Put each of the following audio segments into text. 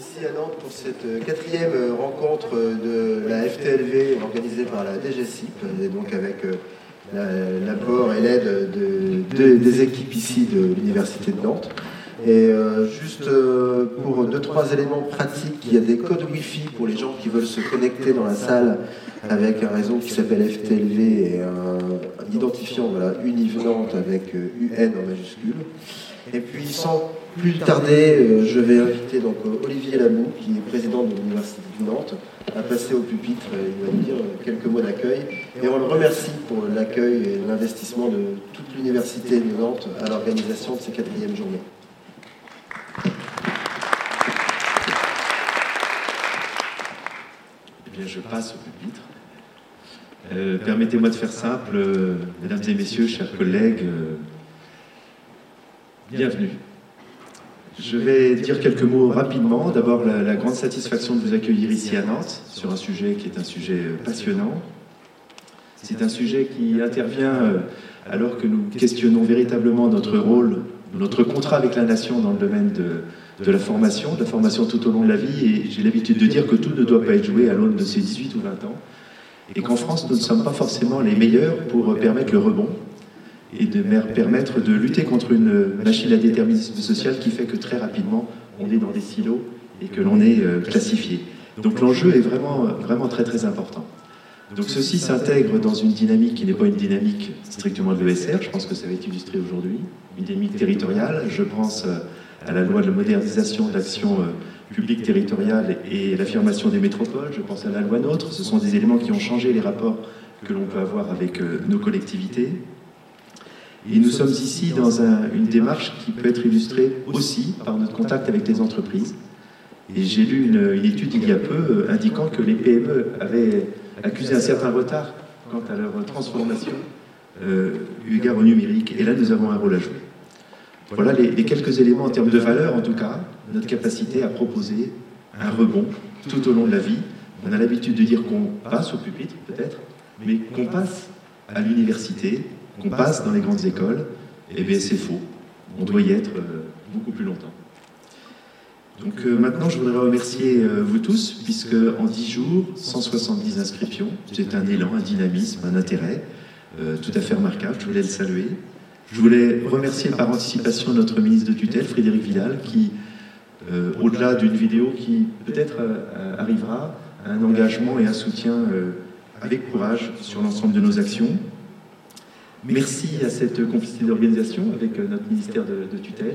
ici à Nantes pour cette quatrième rencontre de la FTLV organisée par la DGCIP, et donc avec l'apport et l'aide des équipes ici de l'Université de Nantes. Et juste pour 2-3 éléments pratiques, il y a des codes Wi-Fi pour les gens qui veulent se connecter dans la salle avec un réseau qui s'appelle FTLV et un identifiant, voilà, Univ Nantes avec UN en majuscule. Et puis sans plus tarder, je vais inviter donc Olivier Labou, qui est président de l'Université de Nantes, à passer au pupitre. Il va nous dire quelques mots d'accueil. Et on le remercie pour l'accueil et l'investissement de toute l'Université de Nantes à l'organisation de ces 4e journées. Eh bien, je passe au pupitre. Permettez-moi de faire simple, mesdames et messieurs, chers collègues, bienvenue. Je vais dire quelques mots rapidement. D'abord, la grande satisfaction de vous accueillir ici à Nantes sur un sujet qui est un sujet passionnant. C'est un sujet qui intervient alors que nous questionnons véritablement notre rôle, notre contrat avec la nation dans le domaine de la formation tout au long de la vie. Et j'ai l'habitude de dire que tout ne doit pas être joué à l'aune de ses 18 ou 20 ans. Et qu'en France, nous ne sommes pas forcément les meilleurs pour permettre le rebond et de permettre de lutter contre une machine à déterminisme social qui fait que très rapidement, on est dans des silos et que l'on est classifié. Donc l'enjeu est vraiment très très important. Donc ceci s'intègre dans une dynamique qui n'est pas une dynamique strictement de l'ESR, je pense que ça va être illustré aujourd'hui, une dynamique territoriale. Je pense à la loi de modernisation de l'action publique territoriale et l'affirmation des métropoles, je pense à la loi NOTRe. Ce sont des éléments qui ont changé les rapports que l'on peut avoir avec nos collectivités. Et nous sommes ici dans une démarche qui peut être illustrée aussi par notre contact avec les entreprises. Et j'ai lu une étude il y a peu indiquant que les PME avaient accusé un certain retard quant à leur transformation eu égard au numérique. Et là, nous avons un rôle à jouer. Voilà les quelques éléments en termes de valeur, en tout cas, notre capacité à proposer un rebond tout au long de la vie. On a l'habitude de dire qu'on passe au pupitre, peut-être, mais qu'on passe à l'université, qu'on passe dans les grandes écoles, eh bien c'est faux. On doit y être beaucoup plus longtemps. Donc maintenant, je voudrais remercier vous tous, puisque en 10 jours, 170 inscriptions, c'est un élan, un dynamisme, un intérêt tout à fait remarquable. Je voulais le saluer. Je voulais remercier par anticipation notre ministre de tutelle, Frédérique Vidal, qui, au-delà d'une vidéo qui peut-être arrivera, a un engagement et un soutien avec courage sur l'ensemble de nos actions. Merci à cette complicité d'organisation avec notre ministère de tutelle.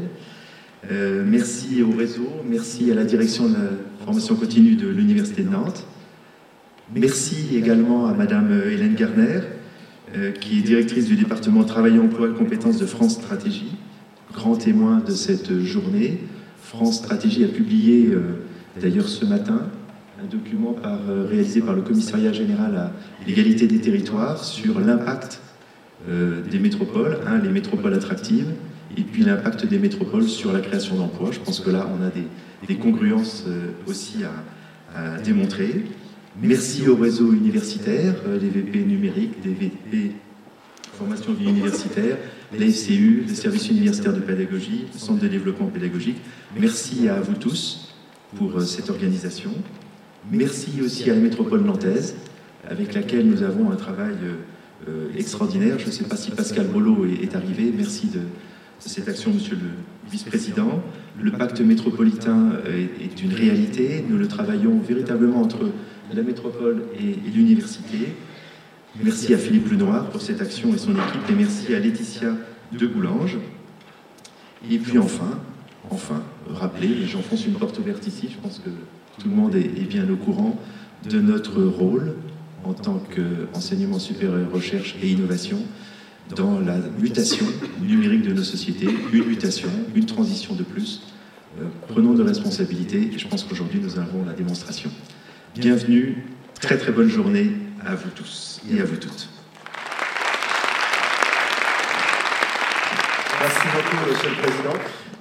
Merci au réseau, merci à la direction de la formation continue de l'Université de Nantes. Merci également à Madame Hélène Garner, qui est directrice du département Travail, Emploi et Compétences de France Stratégie, grand témoin de cette journée. France Stratégie a publié d'ailleurs ce matin un document réalisé par le Commissariat général à l'égalité des territoires sur l'impact des métropoles, les métropoles attractives, et puis l'impact des métropoles sur la création d'emplois. Je pense que là, on a des congruences aussi à démontrer. Merci au réseau universitaire, les VP numériques, des VP formation vie universitaire, les FCU, les services universitaires de pédagogie, le centre de développement pédagogique. Merci à vous tous pour cette organisation. Merci aussi à la métropole nantaise, avec laquelle nous avons un travail extraordinaire. Je ne sais pas si Pascal Bollot est arrivé. Merci de cette action, monsieur le vice-président. Le pacte métropolitain est une réalité. Nous le travaillons véritablement entre la métropole et l'université. Merci à Philippe Lenoir pour cette action et son équipe. Et merci à Laetitia de Goulange. Et puis enfin, rappeler, et j'enfonce une porte ouverte ici, je pense que tout le monde est bien au courant de notre rôle en tant qu'enseignement supérieur, recherche et innovation dans la mutation numérique de nos sociétés, une mutation, une transition de plus. Prenons de responsabilités et je pense qu'aujourd'hui nous avons la démonstration. Bienvenue, très très bonne journée à vous tous et à vous toutes. Merci beaucoup, Monsieur le Président.